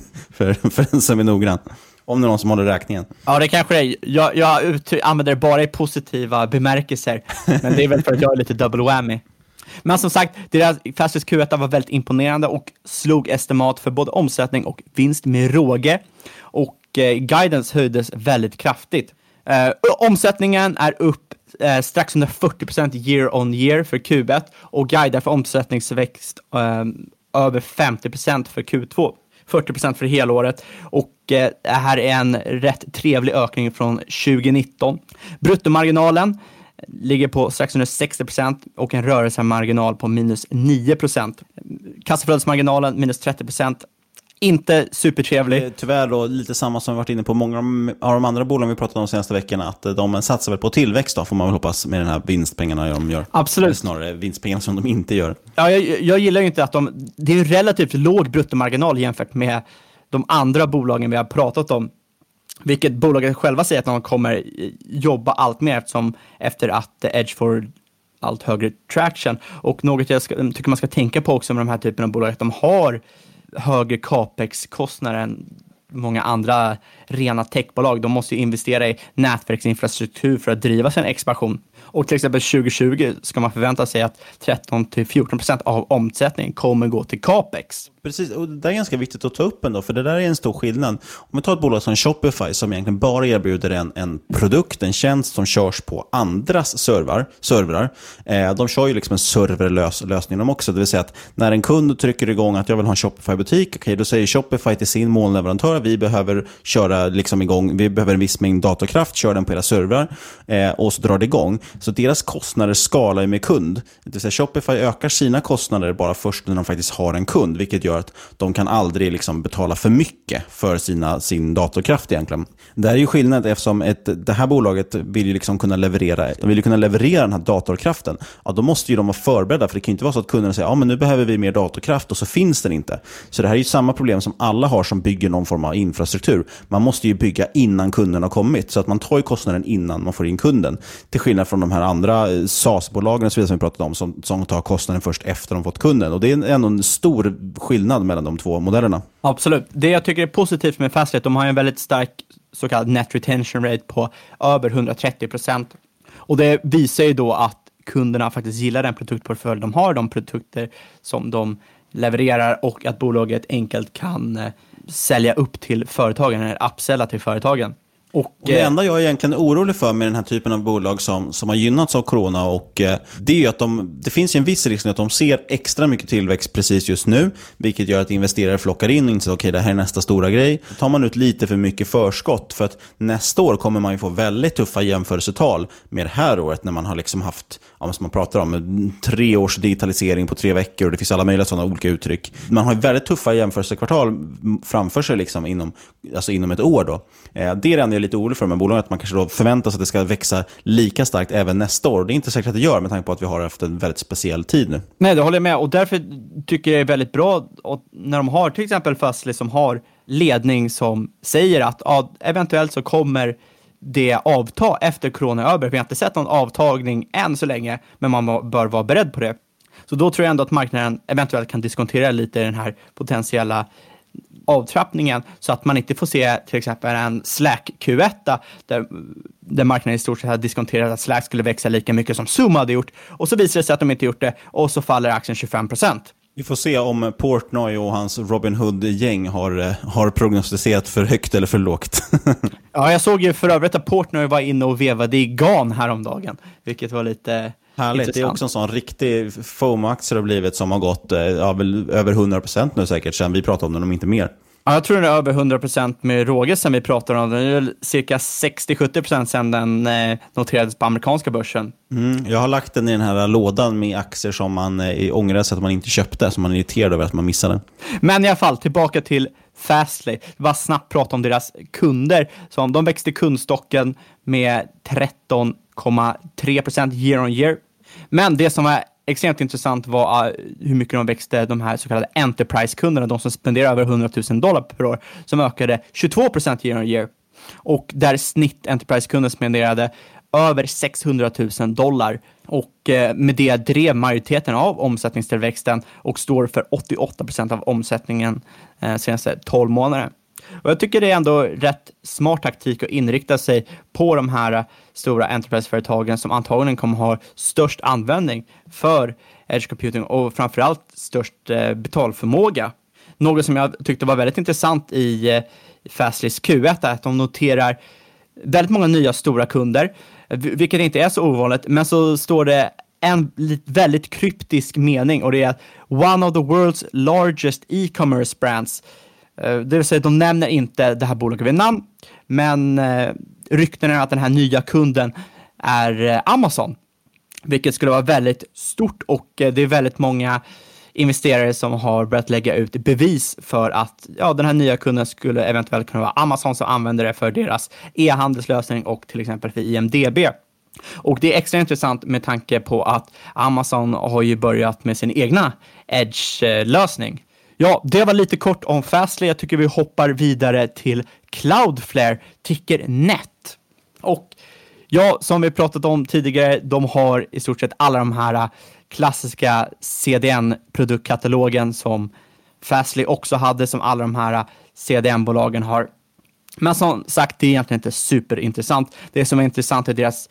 för den som är noggrann. Om det är någon som håller räkningen. Ja, det kanske det är. Jag använder det bara i positiva bemärkelser. Men det är väl för att jag är lite double whammy. Men som sagt, deras Fastlys Q1 var väldigt imponerande och slog estimat för både omsättning och vinst med råge. Och guidance höjdes väldigt kraftigt. Omsättningen är upp strax under 40% year on year för Q1 och guidar för omsättningsväxt över 50% för Q2. 40% för helåret, och det här är en rätt trevlig ökning från 2019. Bruttomarginalen ligger på strax under 60% och en rörelsemarginal på minus 9%. Kassaflödesmarginalen minus 30%. Inte supertrevlig. Tyvärr då lite samma som vi varit inne på många av de andra bolagen vi pratat om de senaste veckorna, att de satsar väl på tillväxt då, får man väl hoppas, med den här vinstpengarna de gör. Absolut. Eller snarare vinstpengarna som de inte gör. Ja, jag gillar ju inte att det är relativt låg bruttomarginal jämfört med de andra bolagen vi har pratat om. Vilket bolaget själva säger att de kommer jobba allt mer efter att Edge får allt högre traction. Och något jag tycker man ska tänka på också med de här typen av bolag, att de har högre capex-kostnader än många andra rena techbolag. De måste ju investera i nätverksinfrastruktur för att driva sin expansion. Och till exempel 2020 ska man förvänta sig att 13-14% av omsättningen kommer gå till capex. Precis, och det är ganska viktigt att ta upp ändå, för det där är en stor skillnad. Om vi tar ett bolag som Shopify som egentligen bara erbjuder en produkt, en tjänst som körs på andras servrar. De kör ju liksom en serverlös lösning de också. Det vill säga att när en kund trycker igång att jag vill ha en Shopify-butik, okej, då säger Shopify till sin molnleverantör, vi behöver köra liksom igång, vi behöver en viss mängd datorkraft, kör den på era servrar och så drar det igång. Så deras kostnader skalar ju med kund. Det vill säga Shopify ökar sina kostnader bara först när de faktiskt har en kund, vilket gör att de kan aldrig liksom betala för mycket för sin datorkraft egentligen. Det är ju skillnad eftersom det här bolaget vill ju liksom kunna leverera den här datorkraften. Ja, då måste ju de vara förberedda, för det kan ju inte vara så att kunderna säger men nu behöver vi mer datorkraft och så finns den inte. Så det här är ju samma problem som alla har som bygger någon form av infrastruktur. Man måste ju bygga innan kunden har kommit, så att man tar ju kostnaden innan man får in kunden. Till skillnad från de här andra SaaS-bolagen som vi pratat om som tar kostnaden först efter de fått kunden. Och det är ändå en stor skillnad mellan de två modellerna. Absolut. Det jag tycker är positivt med Fastly, de har en väldigt stark så kallad net retention rate på över 130%. Och det visar ju då att kunderna faktiskt gillar den produktportfölj de har, de produkter som de levererar, och att bolaget enkelt kan sälja upp till företagen eller upsella till företagen. Och det enda jag är egentligen orolig för med den här typen av bolag som har gynnats av corona, och det är ju att det finns ju en viss risk att de ser extra mycket tillväxt precis just nu, vilket gör att investerare flockar in och inser att okej, det här är nästa stora grej. Tar man ut lite för mycket förskott, för att nästa år kommer man ju få väldigt tuffa jämförelsetal med det här året, när man har liksom haft, som man pratar om, 3 års digitalisering på 3 veckor, och det finns alla möjliga sådana olika uttryck. Man har ju väldigt tuffa jämförelsekvartal framför sig liksom inom ett år då. Det är det enda jag är lite orolig för med bolagen, att man kanske då förväntar sig att det ska växa lika starkt även nästa år. Det är inte säkert att det gör, med tanke på att vi har haft en väldigt speciell tid nu. Nej, det håller jag med, och därför tycker jag det är väldigt bra när de har till exempel Fastly som har ledning som säger att eventuellt så kommer det avta efter corona över. Vi har inte sett någon avtagning än så länge, men man bör vara beredd på det. Så då tror jag ändå att marknaden eventuellt kan diskontera lite den här potentiella avtrappningen, så att man inte får se till exempel en Slack Q1 där marknaden i stort sett har diskonterat att Slack skulle växa lika mycket som Zoom hade gjort, och så visar det sig att de inte gjort det, och så faller aktien 25%. Vi får se om Portnoy och hans Robin Hood-gäng har prognostiserat för högt eller för lågt. Ja, jag såg ju för övrigt att Portnoy var inne och vevade i GAN häromdagen, vilket var lite härligt. Intressant. Det är också en sån riktig FOMO-aktier har blivit, som har gått väl över 100% nu säkert sedan vi pratade om den, om inte mer. Ja, jag tror det är över 100% med råge sen vi pratade om den. Det är cirka 60-70% sen den noterades på amerikanska börsen. Jag har lagt den i den här lådan med aktier som man ångrar sig att man inte köpte, som man är irriterad över att man missade. Men i alla fall, tillbaka till Fastly. Det var snabbt prata om deras kunder. Som de växte kundstocken med 13,3% year on year. Men det som var extremt intressant var hur mycket de växte, de här så kallade enterprise-kunderna, de som spenderar över $100,000 per år, som ökade 22% year on year. Och där snitt enterprise-kunder spenderade över $600,000, och med det drev majoriteten av omsättningstillväxten och står för 88% av omsättningen senaste 12 månader. Och jag tycker det är ändå rätt smart taktik att inrikta sig på de här stora enterprise-företagen som antagligen kommer ha störst användning för edge computing och framförallt störst betalförmåga. Något som jag tyckte var väldigt intressant i Fastlys Q1 är att de noterar väldigt många nya stora kunder, vilket inte är så ovanligt, men så står det en väldigt kryptisk mening, och det är att one of the world's largest e-commerce brands. Det vill säga, de nämner inte det här bolaget vid namn, men rykten är att den här nya kunden är Amazon, vilket skulle vara väldigt stort, och det är väldigt många investerare som har börjat lägga ut bevis för att den här nya kunden skulle eventuellt kunna vara Amazon, som använder det för deras e-handelslösning och till exempel för IMDB. Och det är extra intressant med tanke på att Amazon har ju börjat med sin egna Edge-lösning. Ja, det var lite kort om Fastly. Jag tycker vi hoppar vidare till Cloudflare, ticker NET. Och som vi pratat om tidigare, de har i stort sett alla de här klassiska CDN-produktkatalogen som Fastly också hade, som alla de här CDN-bolagen har. Men som sagt, det är egentligen inte superintressant. Det som är intressant är deras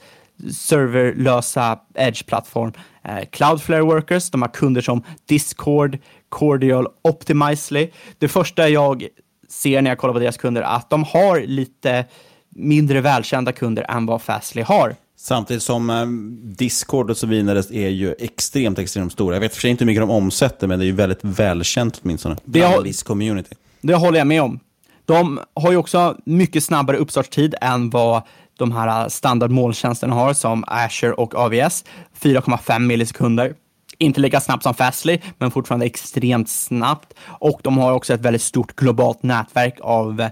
serverlösa Edge-plattform. Cloudflare Workers, de har kunder som Discord, Cordial, Optimizely. Det första jag ser när jag kollar på deras kunder är att de har lite mindre välkända kunder än vad Fastly har. Samtidigt som Discord och så vidare är ju extremt stora. Jag vet för sig inte hur mycket de omsätter, men det är ju väldigt välkänt åtminstone. Bland community. Det håller jag med om. De har ju också mycket snabbare uppstartstid än vad de här standardmolntjänsterna har, som Azure och AWS. 4,5 millisekunder. Inte lika snabbt som Fastly, men fortfarande extremt snabbt. Och de har också ett väldigt stort globalt nätverk av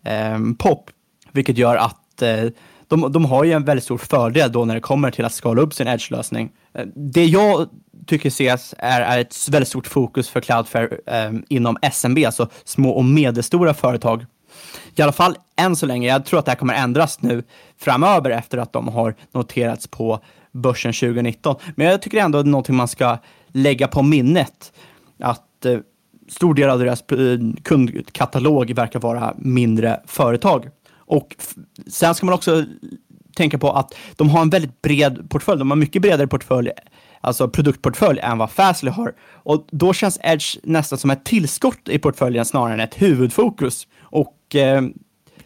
POP, vilket gör att de har ju en väldigt stor fördel då när det kommer till att skala upp sin Edge-lösning. Det jag tycker ses är ett väldigt stort fokus för Cloudflare inom SMB, alltså små och medelstora företag. I alla fall än så länge. Jag tror att det här kommer ändras nu framöver efter att de har noterats på börsen 2019. Men jag tycker ändå att det är någonting man ska lägga på minnet. Att stor del av deras kundkatalog verkar vara mindre företag. Och sen ska man också tänka på att de har en väldigt bred portfölj. De har mycket bredare portfölj, alltså produktportfölj, än vad Fastly har. Och då känns Edge nästan som ett tillskott i portföljen snarare än ett huvudfokus. Och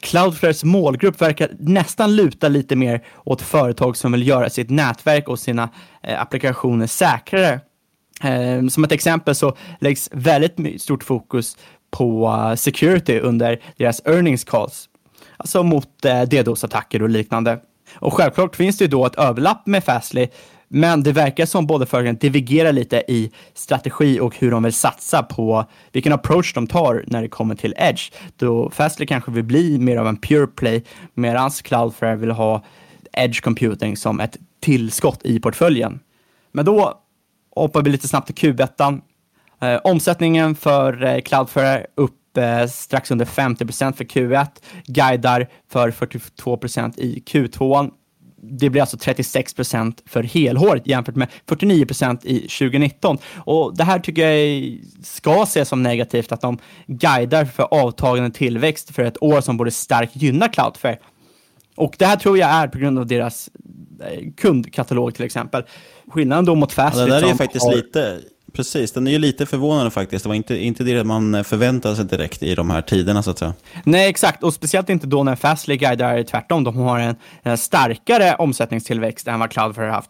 Cloudflares målgrupp verkar nästan luta lite mer åt företag som vill göra sitt nätverk och sina applikationer säkrare. Som ett exempel så läggs väldigt stort fokus på security under deras earnings calls. Alltså mot DDoS-attacker och liknande. Och självklart finns det ju då ett överlapp med Fastly, men det verkar som båda företagen divergerar lite i strategi och hur de vill satsa på vilken approach de tar när det kommer till Edge. Då Fastly kanske vill bli mer av en pure play, medan Cloudflare vill ha Edge computing som ett tillskott i portföljen. Men då hoppar vi lite snabbt till Q1. Omsättningen för Cloudflare upp strax under 50% för Q1, guidar för 42% i Q2. Det blir alltså 36% för helåret jämfört med 49% i 2019. Och det här tycker jag ska ses som negativt, att de guidar för avtagande tillväxt för ett år som borde starkt gynna Cloudflare. Och det här tror jag är på grund av deras kundkatalog till exempel. Skillnaden då mot Fastly. Ja, det där är ju faktiskt lite... Precis, den är ju lite förvånande faktiskt. Det var inte det man förväntade sig direkt i de här tiderna så att säga. Nej, exakt. Och speciellt inte då när Fastly guidar tvärtom. De har en starkare omsättningstillväxt än vad Cloudflare har haft.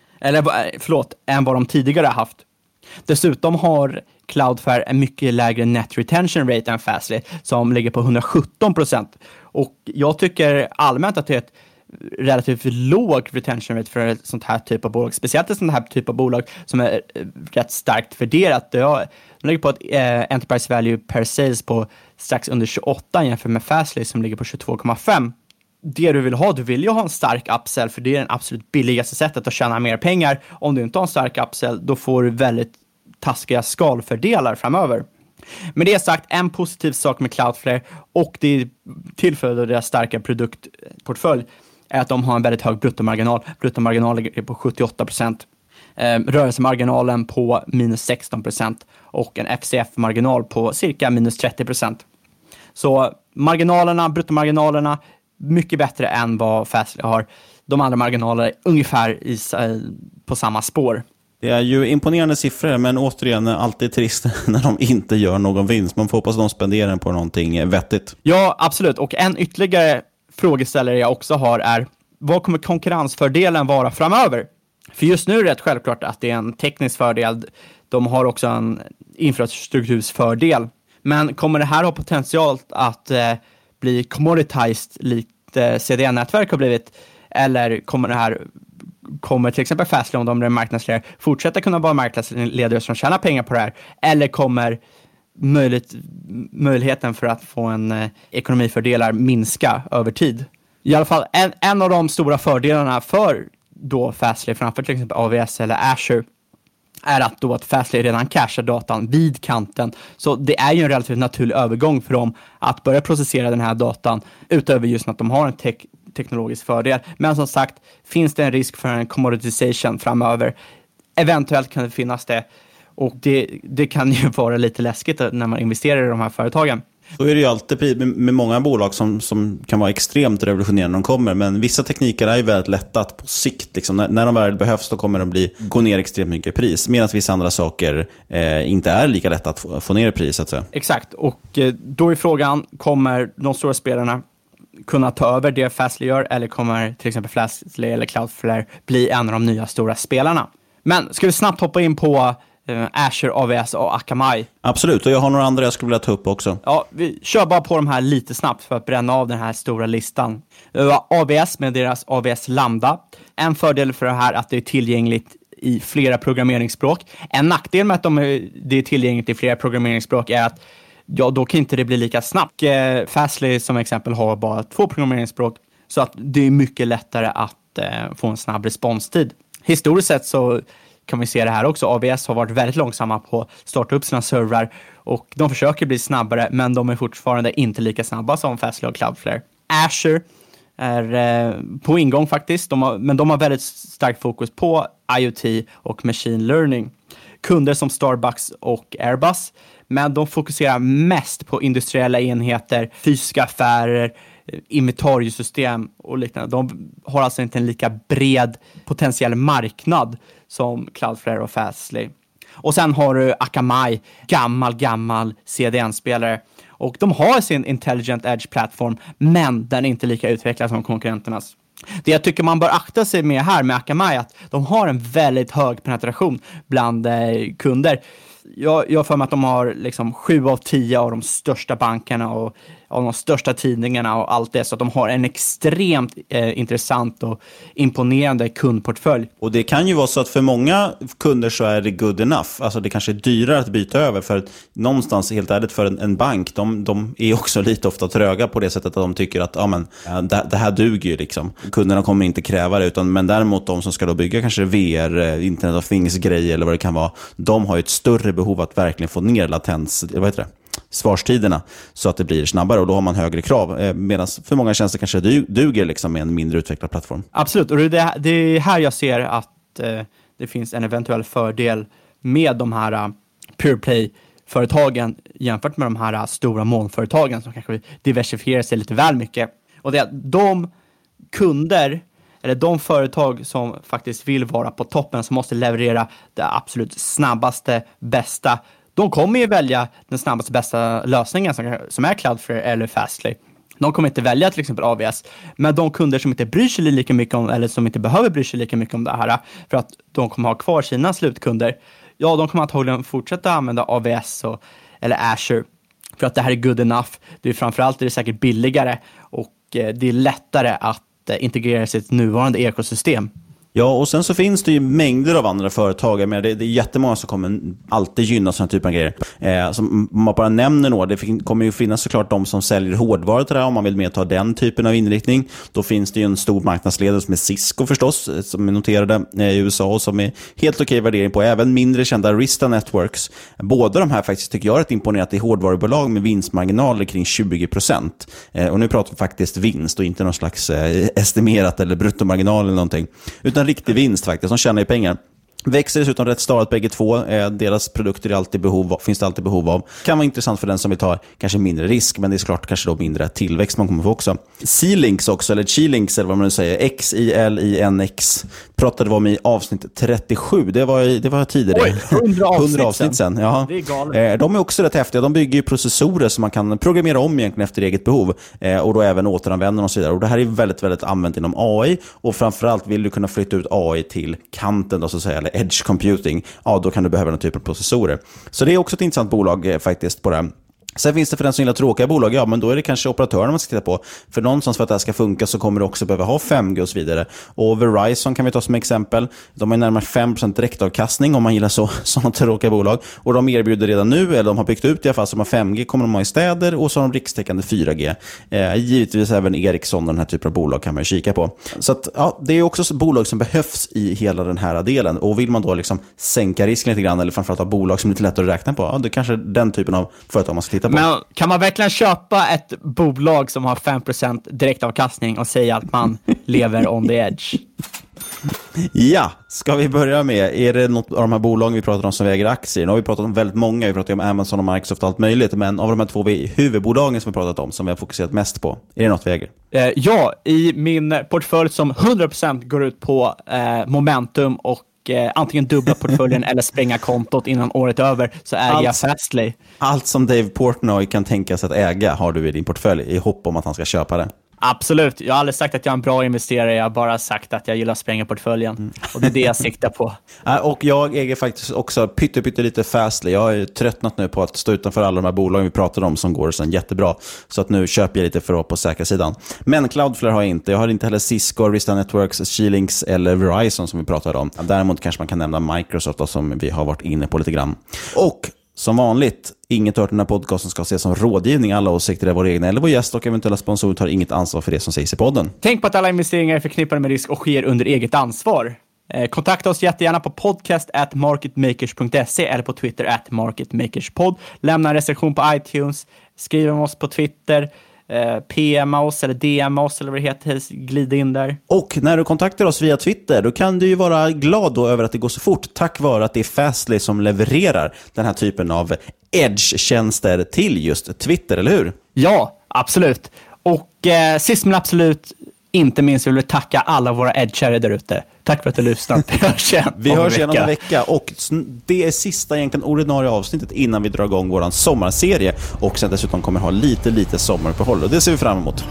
Än vad de tidigare har haft. Dessutom har Cloudflare en mycket lägre net retention rate än Fastly som ligger på 117%. Och jag tycker allmänt att det är ett relativt låg retention rate för ett sånt här typ av bolag. Speciellt ett sånt här typ av bolag som är rätt starkt värderat. De ligger på ett enterprise value per sales på strax under 28 jämfört med Fastly som ligger på 22,5. Det du vill ju ha en stark upsell, för det är den absolut billigaste sättet att tjäna mer pengar. Om du inte har en stark upsell, då får du väldigt taskiga skalfördelar framöver. Med det sagt, en positiv sak med Cloudflare och det tillfället av deras starka produktportfölj är att de har en väldigt hög bruttomarginal. Bruttomarginalen ligger på 78%. Rörelsemarginalen på minus 16% och en FCF-marginal på cirka minus 30%. Så bruttomarginalerna, mycket bättre än vad Fastly har. De andra marginalerna är ungefär på samma spår. Det är ju imponerande siffror, men återigen alltid trist när de inte gör någon vinst. Man får hoppas att de spenderar den på någonting vettigt. Ja, absolut. Och en ytterligare frågeställare jag också har är: vad kommer konkurrensfördelen vara framöver? För just nu är det rätt självklart att det är en teknisk fördel. De har också en infrastruktursfördel. Men kommer det här ha potential att bli commoditized likt CDN-nätverk har blivit? Eller kommer till exempel Fastly, om de är marknadsledare, fortsätta kunna vara marknadsledare som tjänar pengar på det här? Eller kommer möjligheten för att få en ekonomifördelar minska över tid? I alla fall en av de stora fördelarna för då Fastly framför till exempel AWS eller Azure är att Fastly redan cachar datan vid kanten. Så det är ju en relativt naturlig övergång för dem att börja processera den här datan, utöver just att de har en teknologisk fördel. Men som sagt, finns det en risk för en commoditization framöver? Eventuellt kan det finnas det. Och det kan ju vara lite läskigt när man investerar i de här företagen. Så är det ju alltid med många bolag som kan vara extremt revolutionerande när de kommer. Men vissa tekniker är ju väldigt lätta att på sikt, liksom, när de väl behövs, då kommer de gå ner extremt mycket i pris. Medan vissa andra saker inte är lika lätta att få ner i pris, så att säga. Exakt, och då är frågan, kommer de stora spelarna kunna ta över det Fastly gör, eller kommer till exempel Fastly eller Cloudflare bli en av de nya stora spelarna? Men ska vi snabbt hoppa in på Azure, AWS och Akamai? Absolut, och jag har några andra jag skulle vilja ta upp också. Ja, vi kör bara på de här lite snabbt för att bränna av den här stora listan. AWS med deras AWS Lambda. En fördel för det här är att det är tillgängligt i flera programmeringsspråk. En nackdel med att det är tillgängligt i flera programmeringsspråk är att då kan inte det bli lika snabbt. Fastly som exempel har bara 2 programmeringsspråk, så att det är mycket lättare att få en snabb responstid. Historiskt sett så kan vi se det här också. AWS har varit väldigt långsamma på att starta upp sina servrar och de försöker bli snabbare, men de är fortfarande inte lika snabba som Fastly och Cloudflare. Azure är på ingång faktiskt, men de har väldigt starkt fokus på IoT och machine learning. Kunder som Starbucks och Airbus, men de fokuserar mest på industriella enheter, fysiska affärer, inventariesystem och liknande. De har alltså inte en lika bred potentiell marknad som Cloudflare och Fastly. Och sen har du Akamai, gammal CDN-spelare. Och de har sin Intelligent Edge-plattform, men den är inte lika utvecklad som konkurrenternas. Det jag tycker man bör akta sig med här med Akamai är att de har en väldigt hög penetration bland kunder. Jag för mig att de har liksom 7 av 10 av de största bankerna och av de största tidningarna och allt det. Så att de har en extremt intressant och imponerande kundportfölj. Och det kan ju vara så att för många kunder så är det good enough. Alltså det kanske är dyrare att byta över. För att någonstans, helt ärligt, för en bank, de är också lite ofta tröga på det sättet att de tycker att det här duger ju liksom. Kunderna kommer inte kräva det, men däremot de som ska då bygga kanske VR, Internet of Things-grejer eller vad det kan vara, de har ju ett större behov att verkligen få ner svarstiderna så att det blir snabbare, och då har man högre krav, medan för många tjänster kanske duger liksom med en mindre utvecklad plattform. Absolut, och det är här jag ser att det finns en eventuell fördel med de här pure play-företagen jämfört med de här stora molnföretagen som kanske diversifierar sig lite väl mycket. Och det är att de kunder eller de företag som faktiskt vill vara på toppen, som måste leverera det absolut snabbaste, bästa, de kommer ju välja den snabbaste, bästa lösningen som är Cloudflare eller Fastly. De kommer inte välja till exempel AWS. Men de kunder som inte bryr sig lika mycket om, eller som inte behöver bry sig lika mycket om det här, för att de kommer ha kvar sina slutkunder, ja, de kommer antagligen fortsätta använda AWS eller Azure. För att det här är good enough. Det är framförallt är det säkert billigare och det är lättare att integrera sitt nuvarande ekosystem. Ja, och sen så finns det ju mängder av andra företag. Men det är jättemånga som kommer alltid gynna sådana typer av grejer. Som man bara nämner några. Det kommer ju finnas såklart de som säljer hårdvaror till det här, om man vill med ta den typen av inriktning. Då finns det ju en stor marknadsledare som är Cisco förstås, som är noterade i USA och som är helt okej värdering på. Även mindre kända Arista Networks. Båda de här faktiskt tycker jag är ett imponerat i hårdvarubolag med vinstmarginaler kring 20%. Och nu pratar vi faktiskt vinst och inte någon slags estimerat eller bruttomarginal eller någonting. Utan riktig vinst faktiskt, som tjänar ju pengar. Växer dessutom rätt stadigt bägge två. Deras produkter är finns det alltid behov av. Kan vara intressant för den som vill ta kanske mindre risk, men det är såklart kanske då mindre tillväxt man kommer få också. Xilinx också, eller Xilinx eller vad man nu säger. Xilinx pratade vi om i avsnitt 37. Det var tidigare. Oj, 100 avsnitt sen. Ja. Det är galet. De är också rätt häftiga. De bygger ju processorer som man kan programmera om egentligen efter eget behov. Och då även återanvända och så vidare. Och det här är väldigt, väldigt använt inom AI. Och framförallt vill du kunna flytta ut AI till kanten då, så att säga, eller edge computing, ja, då kan du behöva den typen av processorer. Så det är också ett intressant bolag faktiskt på det här. Sen finns det för den som gillar tråkiga bolag, ja, men då är det kanske operatörerna man ska titta på. För någonstans för att det här ska funka så kommer det också behöva ha 5G och så vidare. Och Verizon kan vi ta som exempel. De har närmare 5% direktavkastning om man gillar sådana tråkiga bolag. Och de erbjuder redan nu, eller de har byggt ut i alla fall, som har 5G kommer de ha i städer och så har de rikstäckande 4G. Givetvis även Ericsson och den här typen av bolag kan man ju kika på. Så att, ja, det är också bolag som behövs i hela den här delen. Och vill man då liksom sänka risken lite grann, eller framförallt ha bolag som är lite lättare att räkna på, ja, det är kanske den typen av företag man ska titta på. Men kan man verkligen köpa ett bolag som har 5% direktavkastning och säga att man lever on the edge? Ja, ska vi börja med, är det något av de här bolagen vi pratar om som väger aktier? Nu har vi pratat om väldigt många, vi pratar om Amazon och Microsoft och allt möjligt, men av de här två huvudbolagen som vi pratat om, som vi har fokuserat mest på, är det något vi äger? Ja, i min portfölj som 100% går ut på momentum och antingen dubbla portföljen eller spränga kontot innan året är över, så äger jag Fastly. Allt som Dave Portnoy kan tänka sig att äga har du i din portfölj i hopp om att han ska köpa det. Absolut, jag har aldrig sagt att jag är en bra investerare, jag har bara sagt att jag gillar att spränga portföljen. Och det är det jag siktar på. Och jag äger faktiskt också pytte lite Fastly. Jag har ju tröttnat nu på att stå utanför alla de här bolagen vi pratade om som går sen jättebra. Så att nu köper jag lite för att vara på säkra sidan. Men Cloudflare har jag inte. Jag har inte heller Cisco, Arista Networks, Xilinx eller Verizon som vi pratade om. Däremot kanske man kan nämna Microsoft då, som vi har varit inne på lite grann. Och som vanligt, inget hört den här podcasten ska ses som rådgivning. Alla åsikter är våra egna eller vår gäst och eventuella sponsorer tar inget ansvar för det som sägs i podden. Tänk på att alla investeringar är förknippade med risk och sker under eget ansvar. Kontakta oss jättegärna på podcast@marketmakers.se eller på Twitter @marketmakerspod. Lämna en recension på iTunes, skriv om oss på Twitter, PMa oss eller DMa oss eller vad det heter, glid in där. Och när du kontaktar oss via Twitter, då kan du ju vara glad då över att det går så fort, tack vare att det är Fastly som levererar den här typen av edge-tjänster till just Twitter, eller hur? Ja, absolut. Och sist men absolut inte minst vill vi tacka alla våra edgare där ute. Tack för att du lyssnat. Vi hörs igen om en vecka. Och det är sista egentligen ordinarie avsnittet innan vi drar igång våran sommarserie. Och sen dessutom kommer ha lite sommaruppehåll. Och det ser vi fram emot.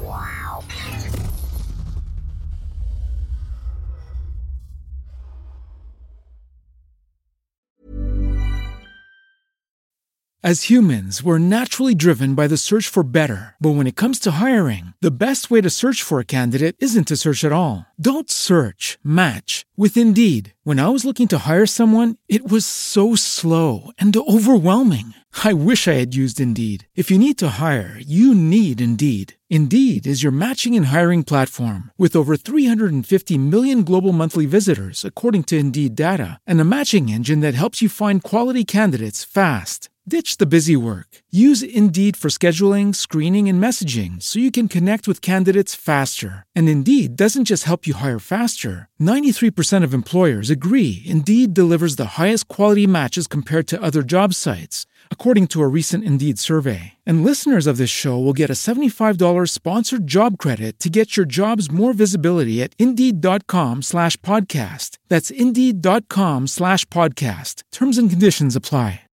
As humans, we're naturally driven by the search for better. But when it comes to hiring, the best way to search for a candidate isn't to search at all. Don't search, match with Indeed. When I was looking to hire someone, it was so slow and overwhelming. I wish I had used Indeed. If you need to hire, you need Indeed. Indeed is your matching and hiring platform with over 350 million global monthly visitors, according to Indeed data, and a matching engine that helps you find quality candidates fast. Ditch the busy work. Use Indeed for scheduling, screening, and messaging so you can connect with candidates faster. And Indeed doesn't just help you hire faster. 93% of employers agree Indeed delivers the highest quality matches compared to other job sites, according to a recent Indeed survey. And listeners of this show will get a $75 sponsored job credit to get your jobs more visibility at Indeed.com/podcast. That's Indeed.com/podcast. Terms and conditions apply.